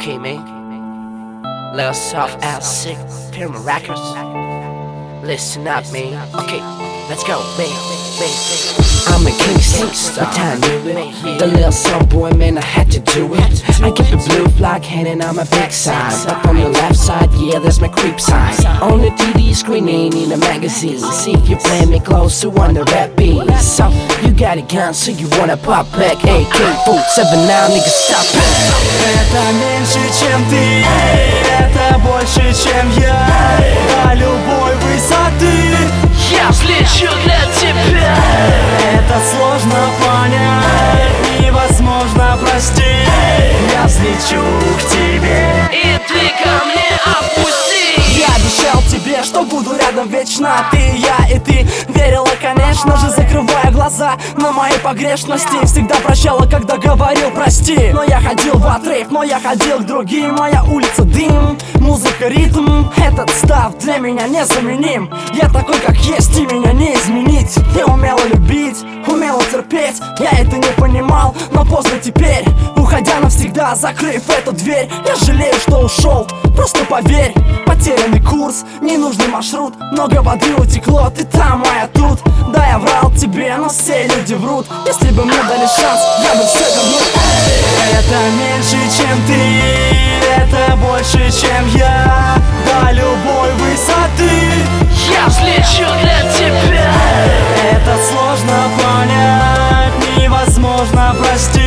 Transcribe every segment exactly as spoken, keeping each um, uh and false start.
Okay, man. Lil Soft L six, Pyramid Records. Listen up, man. Okay, let's go, man. I'm a Kingston, a time the little soft boy, man, I had to do it. I keep a blue flag hanging on my backside, but on the left side, yeah, there's my creep side. On the T V screen, ain't in a magazine. See if you play me close to on the rap beat. So you got a gun, so you wanna pop back. A K forty-seven now, nigga, stop it. Это меньше, чем ты, это больше, чем я. До любой высоты я взлечу для тебя. Это сложно понять, невозможно простить. Я взлечу к тебе, и ты ко мне опусти. Я обещал тебе, что буду рядом вечно. Ты, я и ты верила, конечно же, закрывая глаза на мои погрешности. Всегда прощала, когда говорил прости. Но я ходил в отрыв, но я ходил к другим. Моя улица дым, музыка ритм. Этот став для меня незаменим. Я такой, как есть, и меня не изменить. Я умела любить, умела терпеть. Я это не понимал, но поздно теперь. Уходя навсегда, закрыв эту дверь. Я жалею, что ушел, просто поверь. Потерянный курс, ненужный маршрут. Много воды утекло, ты там, а я тут. Да, я врал тебе, но все люди врут. Если бы мне дали шанс, я бы все вернул. Это меньше, чем ты, это больше, чем я. До любой высоты я взлечу для тебя. Это сложно понять, невозможно простить.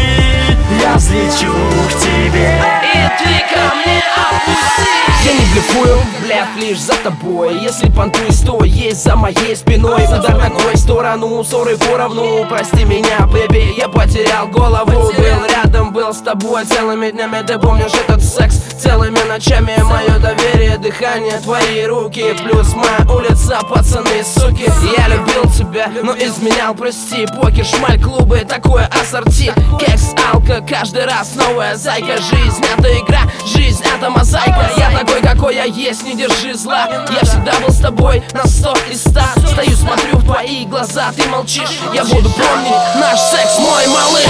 Я взлечу к тебе, и ты ко мне опусти. Я не блефую, блядь, лишь за тобой. Если понтуй, стой, есть за моей спиной. Удар ногой в сторону, ссоры поровну. Прости меня, бэби, я потерял голову. Был рядом, был с тобой целыми днями. Ты помнишь этот секс целыми ночами? Мое доверие, дыхание, твои руки. Плюс моя улица, пацаны, суки. Я любил тебя, но изменял, прости. Покер, шмаль, клубы, такое ассорти. Кекс, алка, каждый раз новая зайка. Жизнь — это игра, жизнь — это мозаика. Я такой, какой я есть, не держи зла. Я всегда был с тобой на сто и ста. Стою, смотрю в твои глаза, ты молчишь. Я буду помнить наш секс, мой малыш.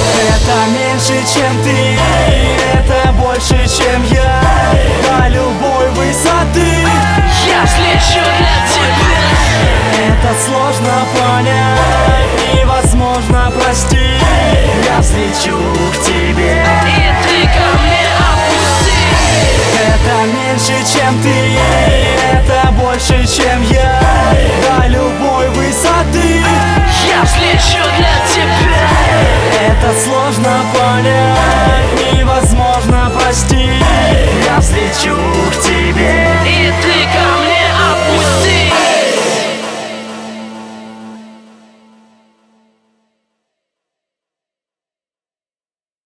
Это меньше, чем ты, это больше, чем я. До любой высоты я взлечу для тебя. Это сложно понять, невозможно простить. Я взлечу к тебе, и ты